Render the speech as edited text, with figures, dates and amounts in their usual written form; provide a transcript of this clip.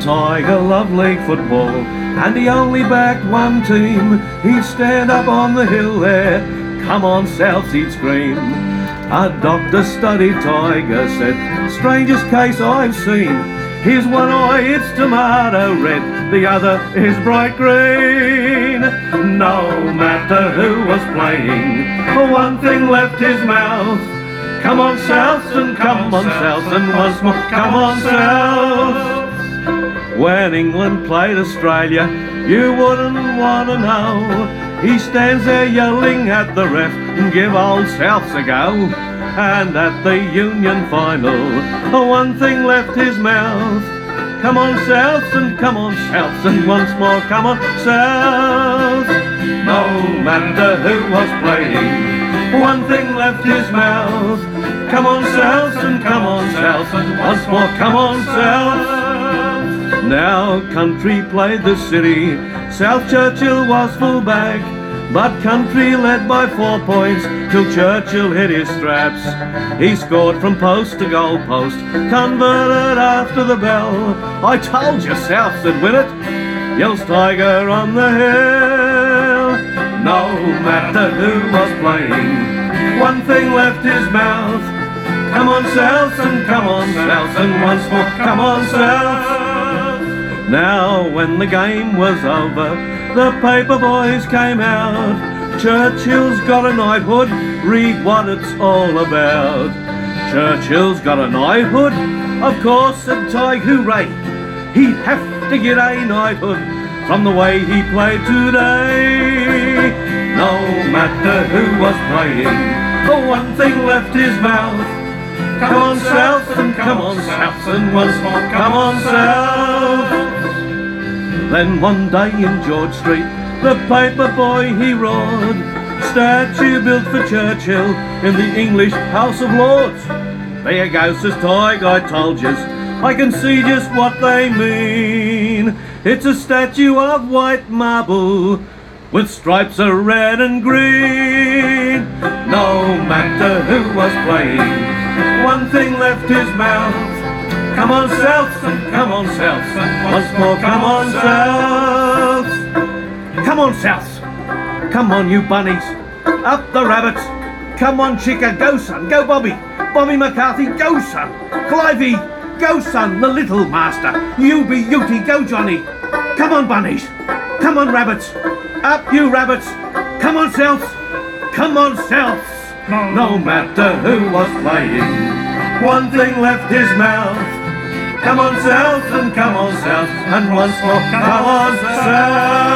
Tiger loved league football, and he only backed one team. He'd stand up on the hill there, "Come on Souths," he'd scream. A doctor studied Tiger, said, "Strangest case I've seen. Here's one eye, it's tomato red, the other is bright green." No matter who was playing, one thing left his mouth: "Come on Souths, and come on Souths, and once more, come on Souths." When England played Australia, you wouldn't want to know. He stands there yelling at the ref, "Give old Souths a go." And at the Union final, one thing left his mouth: "Come on Souths, and come on Souths, and once more, come on Souths." No matter who was playing, one thing left his mouth: "Come on Souths, and come on Souths, and once more, come on Souths." Now Country played the City, South Churchill was full back, but Country led by 4 points till Churchill hit his straps. He scored from post to goal post, converted after the bell. "I told you Souths would win it," yells Tiger on the hill. No matter who was playing, one thing left his mouth: "Come on Souths, and come on Souths, and once more, come on Souths." Now when the game was over, the paper boys came out. "Churchill's got a knighthood, read what it's all about." "Churchill's got a knighthood? Of course," said Tig, "hooray! He'd have to get a knighthood from the way he played today." No matter who was playing, one thing left his mouth: "Come on Souths, and come on Souths, and once more, come on Souths." Then one day in George Street, the paper boy he roared, "Statue built for Churchill in the English House of Lords." "There you go," says Tig, "I told yous, I can see just what they mean. It's a statue of white marble with stripes of red and green." No matter who was playing, one thing left his mouth: "Come on Souths, and come on Souths, and once more, come on Souths." Come on Souths, come on you bunnies, up the rabbits. Come on Chicker, go son, go Bobby, Bobby McCarthy, go son. Clivey, go son, the little master. You be Ute, go Johnny. Come on bunnies, come on rabbits, up you rabbits. Come on Souths, come on Souths. No matter who was playing, one thing left his mouth: "Come on Souths, and come on Souths, and once more, come on Souths."